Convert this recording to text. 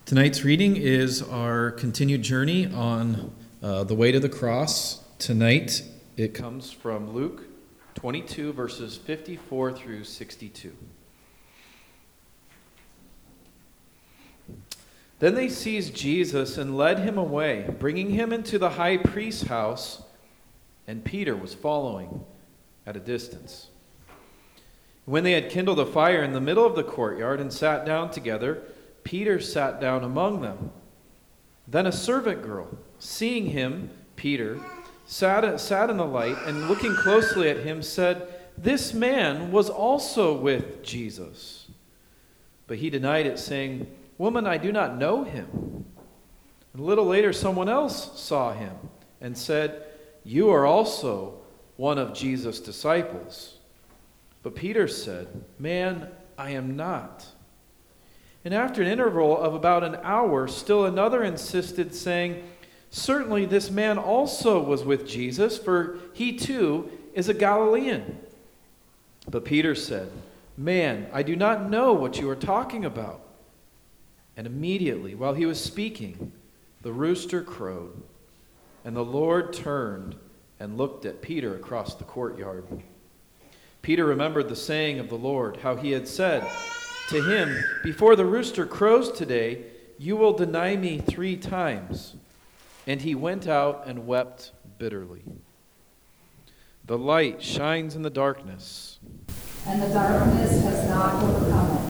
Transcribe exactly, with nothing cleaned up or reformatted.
Tonight's reading is our continued journey on uh, the way to the cross. Tonight it comes from Luke twenty-two, verses fifty-four through sixty-two. Then they seized Jesus and led him away, bringing him into the high priest's house, and Peter was following at a distance. When they had kindled a fire in the middle of the courtyard and sat down together, Peter sat down among them. Then a servant girl, seeing him, Peter, sat, sat in the light, and looking closely at him, said, "This man was also with Jesus." But he denied it, saying, "Woman, I do not know him." And a little later, someone else saw him and said, "You are also one of Jesus' disciples." But Peter said, "Man, I am not." And after an interval of about an hour, still another insisted, saying, "Certainly this man also was with Jesus, for he too is a Galilean." But Peter said, "Man, I do not know what you are talking about." And immediately, while he was speaking, the rooster crowed, and the Lord turned and looked at Peter across the courtyard. Peter remembered the saying of the Lord, how he had said to him, "Before the rooster crows today, you will deny me three times." And he went out and wept bitterly. The light shines in the darkness, and the darkness has not overcome it.